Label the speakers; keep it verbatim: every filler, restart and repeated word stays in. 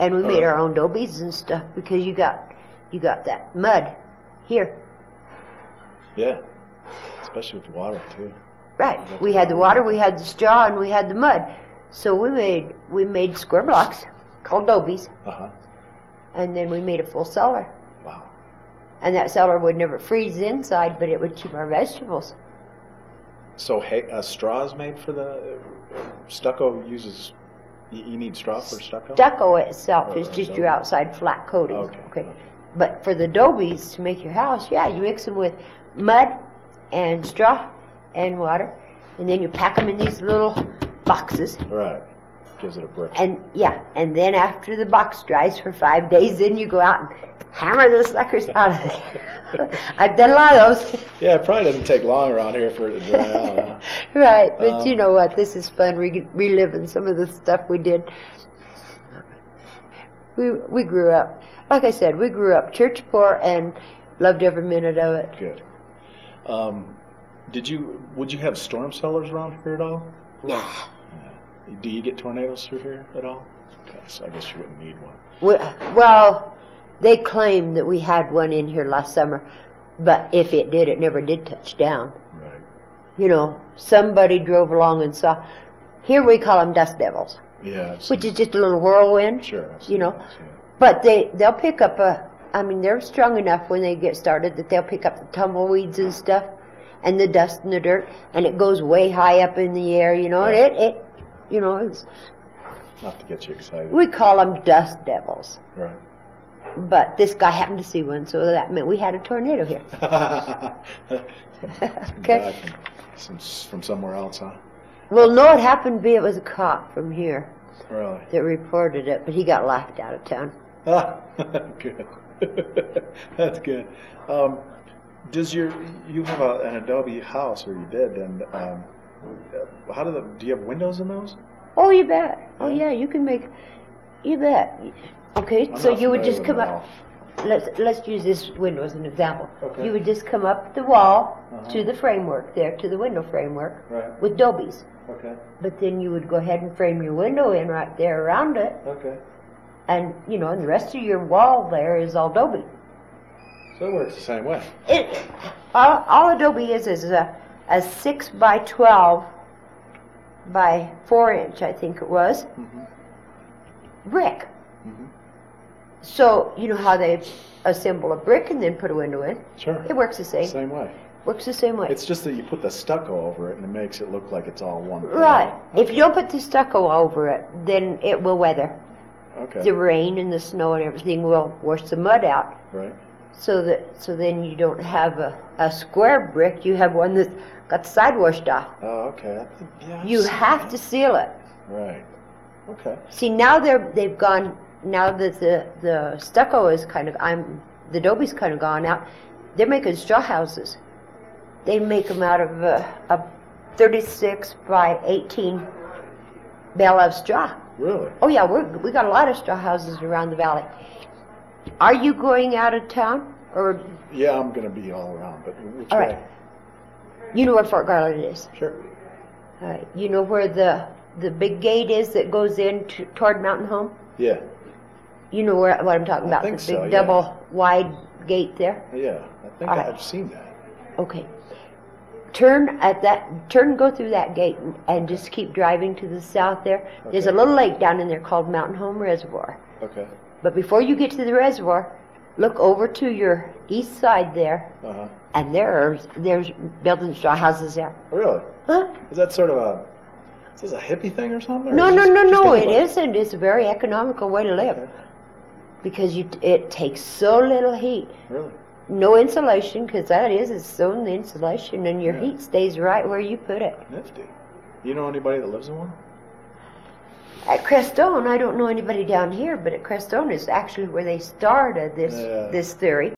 Speaker 1: And we made
Speaker 2: Oh.
Speaker 1: our own dobies and stuff because you got you got that mud here.
Speaker 2: Yeah, especially with the water too.
Speaker 1: Right. We had the water, we had the straw, and we had the mud. So we made we made square blocks called dobies,
Speaker 2: Uh huh.
Speaker 1: and then we made a full cellar.
Speaker 2: Wow.
Speaker 1: And that cellar would never freeze inside, but it would keep our vegetables.
Speaker 2: So hay, uh, straw is made for the stucco. Uses you, you need straw for stucco.
Speaker 1: Stucco itself is
Speaker 2: Or
Speaker 1: just
Speaker 2: adobe.
Speaker 1: your outside flat coating.
Speaker 2: Okay.
Speaker 1: Okay. But for the dobies to make your house, yeah, you mix them with mud and straw and water, and then you pack them in these little boxes.
Speaker 2: Right. Gives it a brick.
Speaker 1: And yeah, and then after the box dries for five days, then you go out and hammer the suckers out of there. I've done a lot of those.
Speaker 2: Yeah, it probably doesn't take long around here for it to dry out. Huh?
Speaker 1: Right, but
Speaker 2: Um,
Speaker 1: you know what? This is fun, re- reliving some of the stuff we did. We we grew up, like I said, we grew up church poor and loved every minute of it.
Speaker 2: Good. Um, did you? Would you have storm cellars around here at all?
Speaker 1: Yeah.
Speaker 2: Do you get tornadoes through here at all? Okay, so I guess you wouldn't need one.
Speaker 1: We, well, they claimed that we had one in here last summer, but if it did, it never did touch down.
Speaker 2: Right.
Speaker 1: You know, somebody drove along and saw. Here we call them dust devils,
Speaker 2: Yeah. I've
Speaker 1: which
Speaker 2: seen-
Speaker 1: is just a little whirlwind.
Speaker 2: Sure. I've
Speaker 1: You
Speaker 2: seen
Speaker 1: know,
Speaker 2: those, yeah.
Speaker 1: but they they'll pick up a. I mean, they're strong enough when they get started that they'll pick up the tumbleweeds and stuff, and the dust and the dirt, and it goes way high up in the air. You know, and it it, you know, it's,
Speaker 2: Not to get you excited.
Speaker 1: we call them dust devils.
Speaker 2: Right.
Speaker 1: But this guy happened to see one, so that meant we had a tornado here.
Speaker 2: Okay. From, from somewhere else, huh?
Speaker 1: Well, no, it happened to be it was a cop from here
Speaker 2: Really?
Speaker 1: that reported it, but he got laughed out of town.
Speaker 2: Ah, good. That's good. Um, does your you have a, an adobe house, or you did? And um, how do the do you have windows in those?
Speaker 1: Oh, you bet. Oh, yeah, you can make. You bet. Okay,
Speaker 2: I'm
Speaker 1: so
Speaker 2: not
Speaker 1: you would
Speaker 2: familiar
Speaker 1: just
Speaker 2: with
Speaker 1: come
Speaker 2: them
Speaker 1: up.
Speaker 2: at
Speaker 1: Let's let's use this window as an example.
Speaker 2: Okay.
Speaker 1: You would just come up the wall
Speaker 2: Uh-huh.
Speaker 1: to the framework there, to the window framework,
Speaker 2: Right.
Speaker 1: with dobies.
Speaker 2: Okay.
Speaker 1: But then you would go ahead and frame your window in right there around it,
Speaker 2: Okay.
Speaker 1: and you know, and the rest of your wall there is all doby.
Speaker 2: So it works the same way.
Speaker 1: It all, all adobe is is a a six by twelve by four inch, I think it was,
Speaker 2: Mm-hmm.
Speaker 1: brick.
Speaker 2: Mm-hmm.
Speaker 1: So you know how they assemble a brick and then put a window in.
Speaker 2: Sure.
Speaker 1: It works the same.
Speaker 2: Same way.
Speaker 1: Works the same way.
Speaker 2: It's just that you put the stucco over it, and it makes it look like it's all one thing.
Speaker 1: Right. If you don't put the stucco over it, then it will weather.
Speaker 2: Okay.
Speaker 1: The rain and the snow and everything will wash the mud out.
Speaker 2: Right.
Speaker 1: So that so then you don't have a, a square brick. You have one that's got the side washed off.
Speaker 2: Oh, okay. I think, yeah, I've
Speaker 1: You
Speaker 2: seen
Speaker 1: have
Speaker 2: that.
Speaker 1: to seal it.
Speaker 2: Right. Okay.
Speaker 1: See, now they're they've gone. Now that the the stucco is kind of I'm the adobe's kind of gone out. They're making straw houses. They make them out of uh, a thirty-six by eighteen bale of straw.
Speaker 2: Really?
Speaker 1: Oh yeah, we we got a lot of straw houses around the valley. Are you going out of town, or
Speaker 2: Yeah, I'm gonna be all around, but which
Speaker 1: all
Speaker 2: way?
Speaker 1: right? You know where Fort Garland is.
Speaker 2: Sure.
Speaker 1: All right. You know where the the big gate is that goes in to, toward Mountain Home.
Speaker 2: Yeah.
Speaker 1: You know where what I'm talking
Speaker 2: I
Speaker 1: about?
Speaker 2: think
Speaker 1: the big
Speaker 2: so, yeah.
Speaker 1: double wide gate there.
Speaker 2: Yeah. I think
Speaker 1: All right.
Speaker 2: I've seen that.
Speaker 1: Okay. Turn at that. Turn, go through that gate, and, and just keep driving to the south. There, there's a
Speaker 2: Okay.
Speaker 1: little lake down in there called Mountain Home Reservoir.
Speaker 2: Okay.
Speaker 1: But before you get to the reservoir, look over to your east side there,
Speaker 2: Uh huh.
Speaker 1: and there are there's building straw houses there.
Speaker 2: Really?
Speaker 1: Huh?
Speaker 2: Is that sort of a is this a hippie thing or something? or
Speaker 1: No,
Speaker 2: is
Speaker 1: no,
Speaker 2: this
Speaker 1: no,
Speaker 2: just
Speaker 1: no. It
Speaker 2: anybody?
Speaker 1: isn't. It's a very economical way to live
Speaker 2: Okay.
Speaker 1: because you it takes so little heat.
Speaker 2: Really?
Speaker 1: No insulation, because that is its own insulation, and your
Speaker 2: Yeah.
Speaker 1: heat stays right where you put it.
Speaker 2: Nifty. You know anybody that lives in one?
Speaker 1: At Crestone, I don't know anybody down here, but at Crestone is actually where they started this
Speaker 2: Yeah.
Speaker 1: this theory.